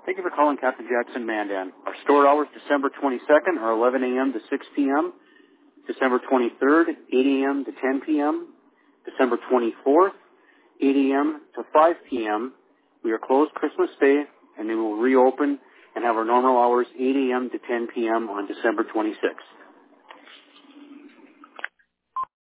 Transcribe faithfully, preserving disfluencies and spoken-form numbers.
Thank you for calling Captain Jackson Mandan. Our store hours December twenty-second are eleven a.m. to six p.m., December twenty-third, eight a.m. to ten p.m., December twenty-fourth, eight a.m. to five p.m. We are closed Christmas Day, and then we'll reopen and have our normal hours eight a.m. to ten p.m. on December twenty-sixth.